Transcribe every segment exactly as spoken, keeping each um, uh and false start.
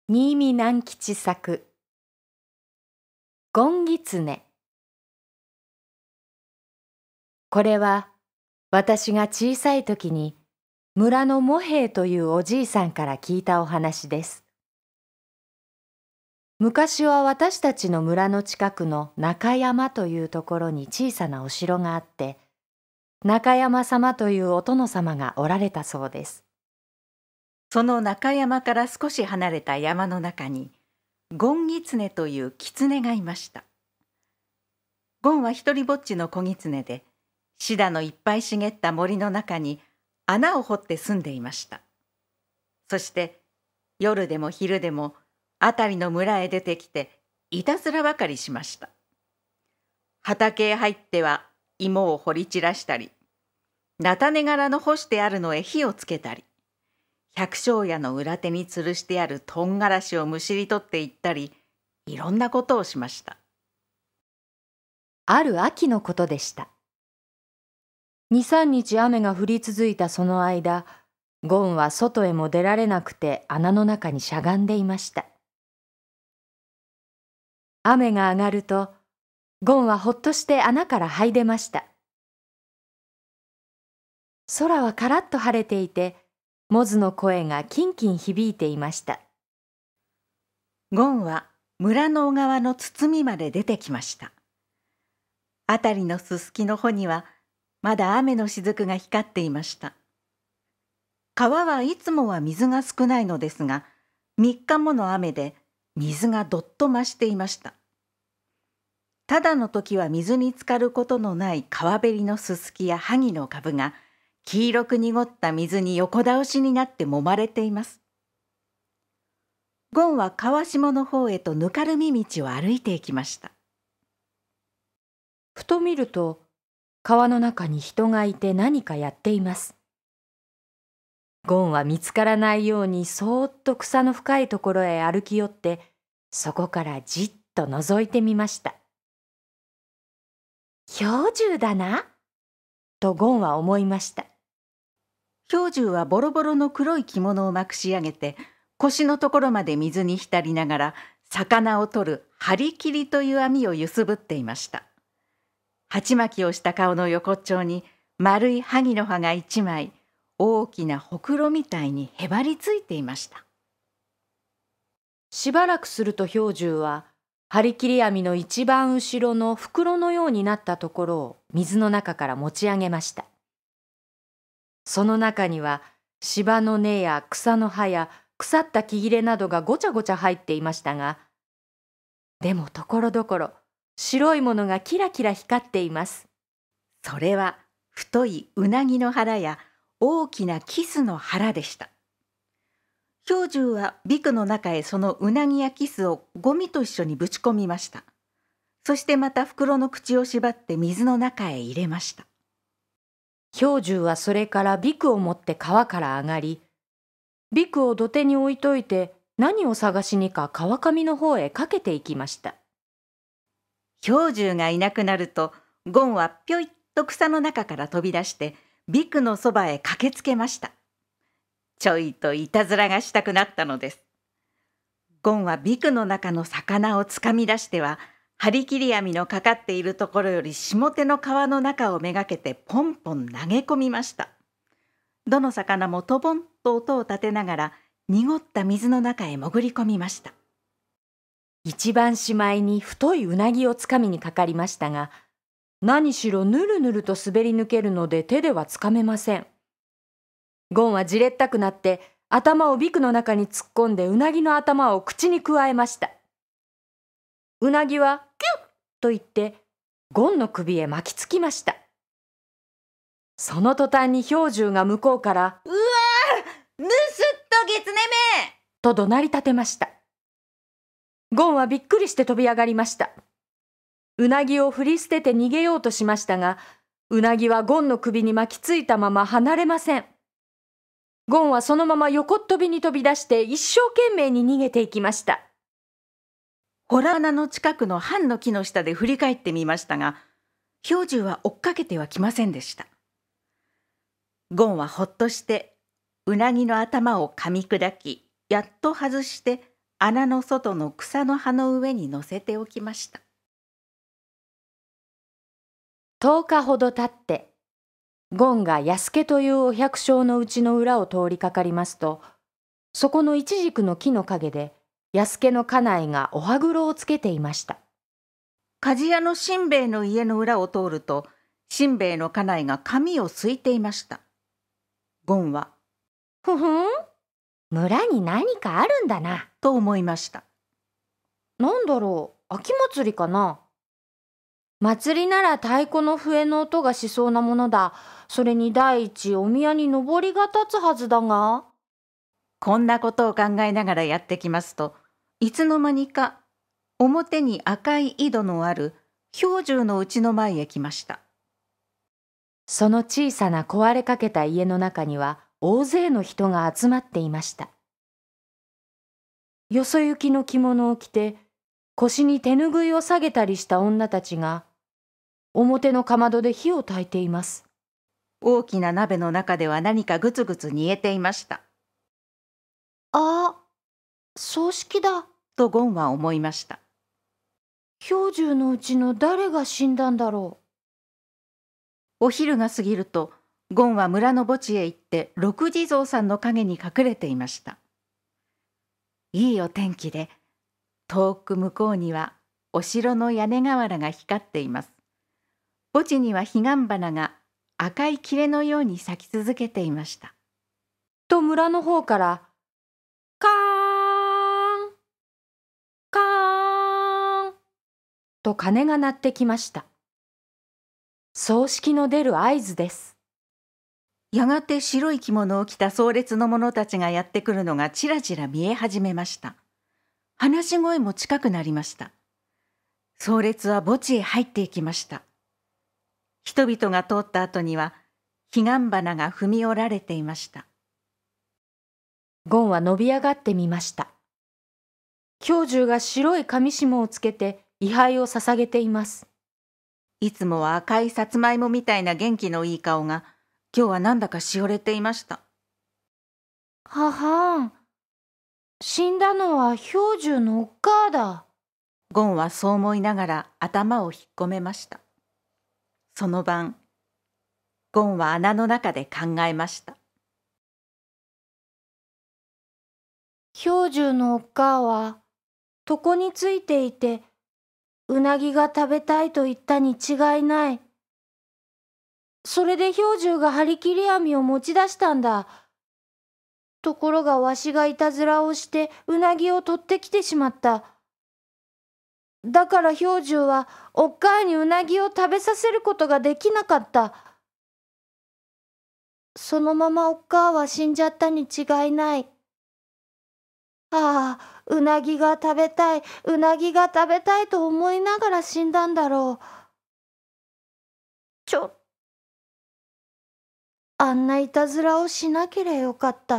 新見南吉作ゴンギツネ。これは私が小さい時に村の茂平というおじいさんから聞いたお話です。昔は私たちの村の近くの中山というところに小さなお城があって、中山様というお殿様がおられたそうです。 その中山から少し離れた山の中に、ゴンギツネという狐がいました。ゴンは一りぼっちの子狐で、シダのいっぱい茂った森の中に穴を掘って住んでいました。そして夜でも昼でも辺りの村へ出てきていたずらばかりしました。畑へ入っては芋を掘り散らしたり、菜種柄の干してあるのへ火をつけたり、百姓家の裏手に吊るしてあるとんがらしをむしり取っていったり、いろんなことをしました。 ある秋のことでした。二三日雨が降り続いたその間、ゴンは外へも出られなくて穴の中にしゃがんでいました。雨が上がると、ゴンはほっとして穴から這い出ました。空はカラッと晴れていて、モズの声がキンキン響いていました。 ゴンは村の小川の包みまで出てきました。あたりのすすきの穂にはまだ雨の雫が光っていました。川はいつもは水が少ないのですが、三日もの雨で水がどっと増していました。ただの時は水に浸かることのない川べりのすすきや萩の株が黄色く濁った水に横倒しになって揉まれています。ゴンは川下の方へとぬかるみ道を歩いていきました。 ふと見ると、川の中に人がいて何かやっています。ゴンは見つからないようにそーっと草の深いところへ歩き寄って、そこからじっと覗いてみました。氷柱だな、とゴンは思いました。 氷柱はボロボロの黒い着物をまくし上げて、腰のところまで水に浸りながら、魚を取る張り切りという網をゆすぶっていました。鉢巻きをした顔の横っちょに丸い萩の葉が一枚、大きなほくろみたいにへばりついていました。 しばらくすると氷柱は、張り切り網の一番後ろの袋のようになったところを水の中から持ち上げました。その中には芝の根や草の葉や腐った木切れなどがごちゃごちゃ入っていましたが、でもところどころ白いものがキラキラ光っています。 それは太いうなぎの腹や大きなキスの腹でした。氷柱はビクの中へそのうなぎやキスをゴミと一緒にぶち込みました。そしてまた袋の口を縛って水の中へ入れました。 氷柱はそれからビクを持って川から上がり、ビクを土手に置いといて何を探しにか川上の方へかけていきました。 氷柱がいなくなると、ゴンはぴょいっと草の中から飛び出してビクのそばへ駆けつけました。ちょいといたずらがしたくなったのです。ゴンはビクの中の魚をつかみ出しては、張り切り網のかかっているところより下手の川の中をめがけてポンポン投げ込みました。どの魚もトボンと音を立てながら濁った水の中へ潜り込みました。 一番しまいに太いうなぎをつかみにかかりましたが、何しろぬるぬると滑り抜けるので手ではつかめません。ゴンはじれったくなって頭をビクの中に突っ込んでうなぎの頭を口にくわえました。うなぎはキュッと言ってゴンの首へ巻きつきました。その途端に氷柱が向こうからうわー、ぬすっとゲツネめと怒鳴り立てました。ゴンはびっくりして飛び上がりました。うなぎを振り捨てて逃げようとしましたが、うなぎはゴンの首に巻きついたまま離れません。ゴンはそのまま横っ飛びに飛び出して一生懸命に逃げていきました。 洞穴の近くのハンの木の下で振り返ってみましたが、氷柱は追っかけてはきませんでした。ゴンはほっとしてうなぎの頭を噛み砕き、やっと外して穴の外の草の葉の上に乗せておきました。 とおかほど経って、ゴンが安家というお百姓のうちの裏を通りかかりますと、そこのイチジクの木の陰で安家の家内がお歯黒をつけていました。 鍛冶屋のしんべヱの家の裏を通ると、しんべヱの家内が髪をすいていました。ゴンは、 ふふん、村に何かあるんだな、 と思いました。 なんだろう、秋祭りかな。祭りなら太鼓の笛の音がしそうなものだ。それに第一、お宮に上りが立つはずだが。 こんなことを考えながらやってきますと、いつの間にか表に赤い井戸のある兵十の家の前へ来ました。 その小さな壊れかけた家の中には大勢の人が集まっていました。よそ行きの着物を着て腰に手ぬぐいを下げたりした女たちが表のかまどで火を焚いています。 大きな鍋の中では何かぐつぐつ煮えていました。 あ、葬式だ、 とゴンは思いました。 兵十のうちの誰が死んだんだろう。お昼が過ぎると、ゴンは村の墓地へ行って六地蔵さんの陰に隠れていました。いいお天気で、遠く向こうにはお城の屋根瓦が光っています。墓地には彼岸花が赤い切のように咲き続けていました。 と村の方から、カーン、カーンと鐘が鳴ってきました。葬式の出る合図です。 やがて白い着物を着た葬列の者たちがやってくるのがちらちら見え始めました。話し声も近くなりました。葬列は墓地へ入っていきました。人々が通った後には彼岸花が踏み折られていました。 ゴンは伸び上がってみました。兵十が白い紙紐をつけて位牌を捧げています。 いつもは赤いさつまいもみたいな元気のいい顔が、今日はなんだかしおれていました。 ははん、死んだのは兵十のおっかあだ。 ゴンはそう思いながら頭を引っ込めました。その晩、ゴンは穴の中で考えました。 兵十のおっかあは床についていて、うなぎが食べたいと言ったに違いない。それで兵十が張り切り網を持ち出したんだ。ところがわしがいたずらをしてうなぎを取ってきてしまった。だから兵十はおっかあにうなぎを食べさせることができなかった。そのままおっかあは死んじゃったに違いない。ああ、うなぎが食べたい、うなぎが食べたいと思いながら死んだんだろう。ちょ、あんないたずらをしなければよかった。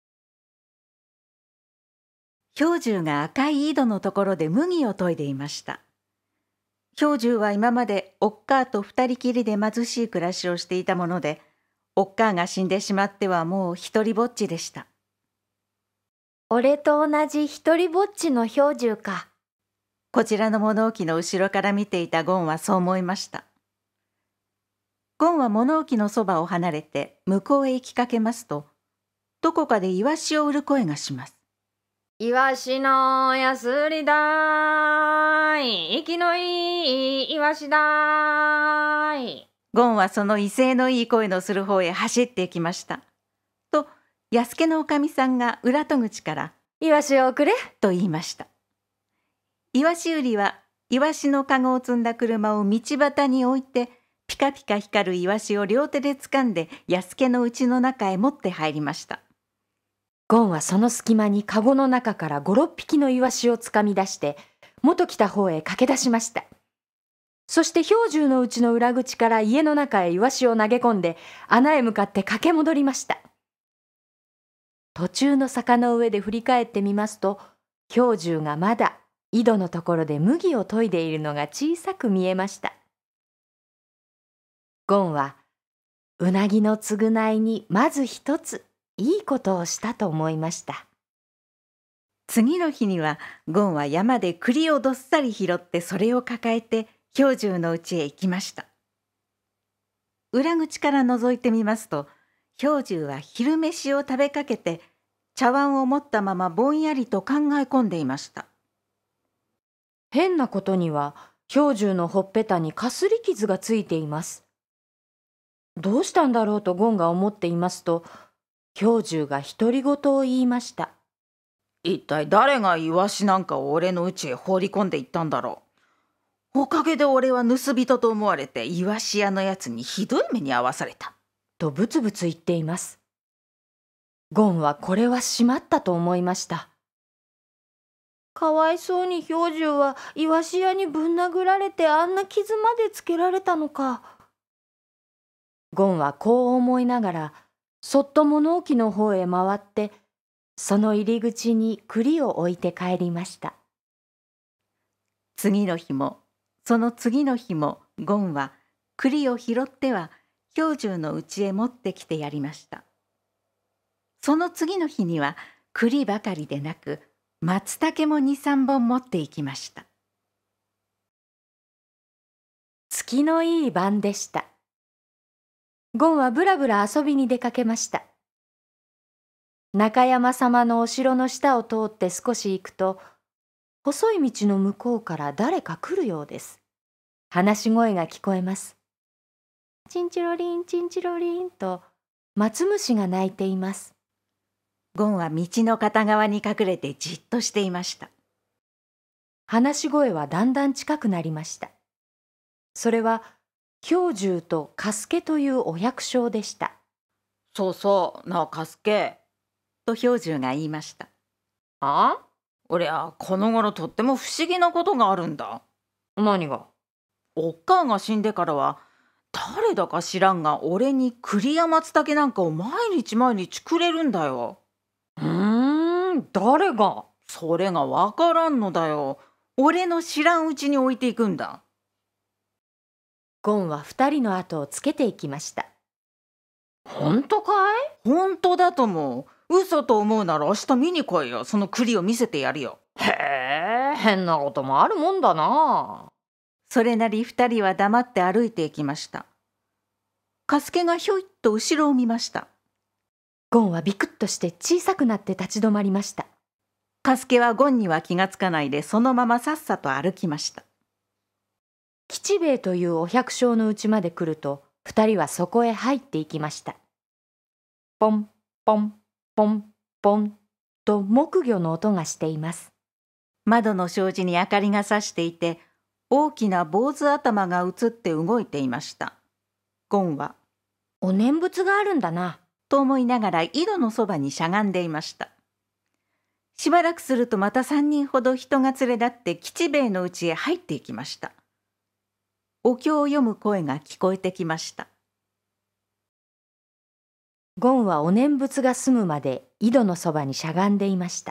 兵十が赤い井戸のところで麦を研いでいました。兵十は今までおっかあと二人きりで貧しい暮らしをしていたもので、おっかあが死んでしまってはもう一りぼっちでした。 俺と同じ一りぼっちの兵十か。 こちらの物置の後ろから見ていたゴンはそう思いました。ゴンは物置のそばを離れて向こうへ行きかけますと、どこかでイワシを売る声がします。 イワシのやすりだーい、息のいいイワシだーい。 ゴンはその威勢のいい声のする方へ走っていきました。と、安家のおかみさんが裏戸口から、 イワシをくれと言いました。イワシ売りは、イワシのかごを積んだ車を道端に置いて、ピカピカ光るイワシを両手で掴んで安家の家の中へ持って入りました。 ゴンはその隙間にかごの中から五六匹のイワシをつかみ出して元来た方へ駆け出しました。そして兵十のうちの裏口から家の中へイワシを投げ込んで穴へ向かって駆け戻りました。途中の坂の上で振り返ってみますと、兵十がまだ井戸のところで麦を研いでいるのが小さく見えました。ゴンはうなぎの償いにまず一ついいことをしたと思いました。 次の日にはゴンは山で栗をどっさり拾ってそれを抱えて兵十の家へ行きました。裏口から覗いてみますと、兵十は昼飯を食べかけて茶碗を持ったままぼんやりと考え込んでいました。 変なことには兵十のほっぺたにかすり傷がついています。どうしたんだろうとゴンが思っていますと、兵十が独り言を言いました。 一体誰がイワシなんかを俺の家へ放り込んでいったんだろう。おかげで俺は盗人と思われてイワシ屋のやつにひどい目に遭わされた。 とブツブツ言っています。ゴンはこれはしまったと思いました。かわいそうに兵十はイワシ屋にぶん殴られてあんな傷までつけられたのか。ゴンはこう思いながらそっと物置の方へ回ってその入り口に栗を置いて帰りました。 次の日もその次の日もゴンは栗を拾っては兵十の家へ持ってきてやりました。その次の日には栗ばかりでなく松茸も二三本持っていきました。 月のいい晩でした。ゴンはぶらぶら遊びに出かけました。中山様のお城の下を通って少し行くと、細い道の向こうから誰か来るようです。話し声が聞こえます。チンチロリンチンチロリンと松虫が鳴いています。 ゴンは道の片側に隠れてじっとしていました。 話し声はだんだん近くなりました。それは兵十とカスケというお百姓でした。 そうそう、なあカスケ。と兵十が言いました。 ああ？ 俺はこの頃とっても不思議なことがあるんだ。 何が？ おっかあが死んでからは誰だか知らんが俺に栗や松茸なんかを毎日毎日くれるんだよ。 うーん、誰が？ それがわからんのだよ。俺の知らんうちに置いていくんだ。 ゴンは二人の後をつけていきました。本当かい？ 本当だと思う。嘘と思うなら明日見に来いよ。その栗を見せてやるよ。 へえ、変なこともあるもんだな。 それなり二人は黙って歩いていきました。カスケがひょいっと後ろを見ました。 ゴンはビクッとして小さくなって立ち止まりました。 カスケはゴンには気がつかないでそのままさっさと歩きました。 吉兵衛というお百姓の家まで来ると、二人はそこへ入っていきました。ポンポンポンポンと木魚の音がしています。 窓の障子に明かりがさしていて、大きな坊主頭が映って動いていました。ゴンは、 お念仏があるんだな、 と思いながら井戸のそばにしゃがんでいました。しばらくするとまた三人ほど人が連れ立って吉兵衛の家へ入っていきました。お経を読む声が聞こえてきました。 ゴンはお念仏が済むまで井戸のそばにしゃがんでいました。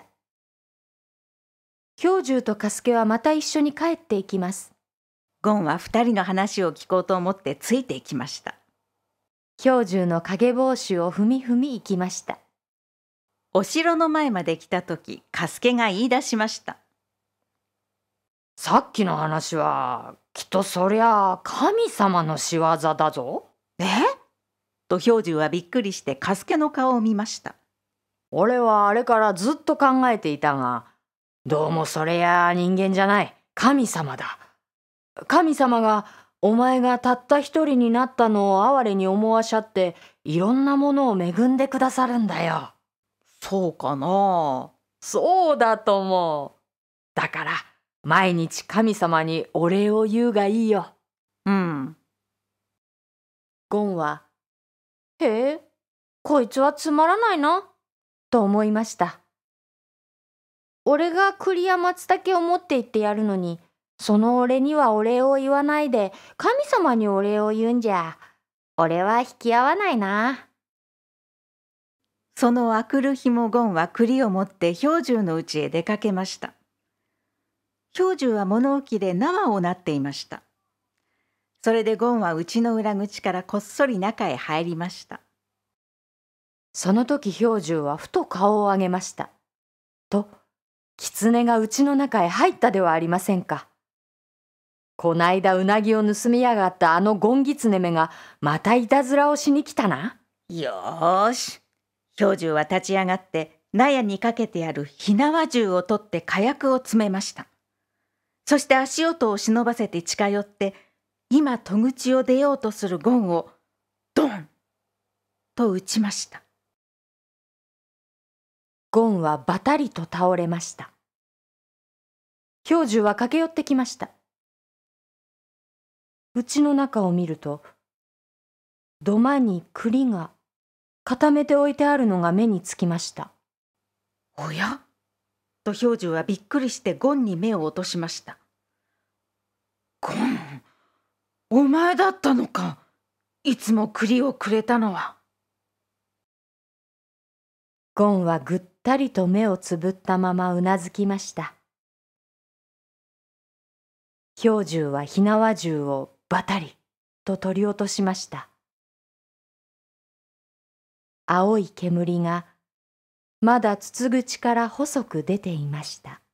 兵十とカスケはまた一緒に帰っていきます。 ゴンは二人の話を聞こうと思ってついていきました。 兵十の影帽子を踏み踏み行きました。 お城の前まで来たとき、カスケが言い出しました。 さっきの話はきっとそりゃ神様の仕業だぞ。 え？と兵十はびっくりしてカスケの顔を見ました。 俺はあれからずっと考えていたが、どうもそれや人間じゃない、神様だ。神様がお前がたった一人になったのを哀れに思わしゃって、いろんなものを恵んでくださるんだよ。 そうかな。 そうだと思う。だから毎日神様にお礼を言うがいいよ。 うん。 ゴンは、へえ、こいつはつまらないな、と思いました。俺が栗や松茸を持って行ってやるのに、その俺にはお礼を言わないで神様にお礼を言うんじゃ、俺は引き合わないな。 そのあくる日もゴンは栗を持って兵十の家へ出かけました。兵十は物置で縄をなっていました。それでゴンは家の裏口からこっそり中へ入りました。 その時兵十はふと顔を上げました。と、 狐がうちの中へ入ったではありませんか。こないだうなぎを盗みやがったあのゴンギツネめがまたいたずらをしに来たな。 よーし。兵十は立ち上がって納屋にかけてある火縄銃を取って火薬を詰めました。そして足音を忍ばせて近寄って今戸口を出ようとするゴンをドンと撃ちました。 ゴンはばたりと倒れました。兵十は駆け寄ってきました。うちの中を見ると、土間に栗が固めて置いてあるのが目につきました。 おやと兵十はびっくりしてゴンに目を落としました。ゴン、お前だったのか。いつも栗をくれたのは。 ゴンはぐったりと目をつぶったままうなずきました。兵十は火縄銃をバタリと取り落としました。青い煙がまだ筒口から細く出ていました。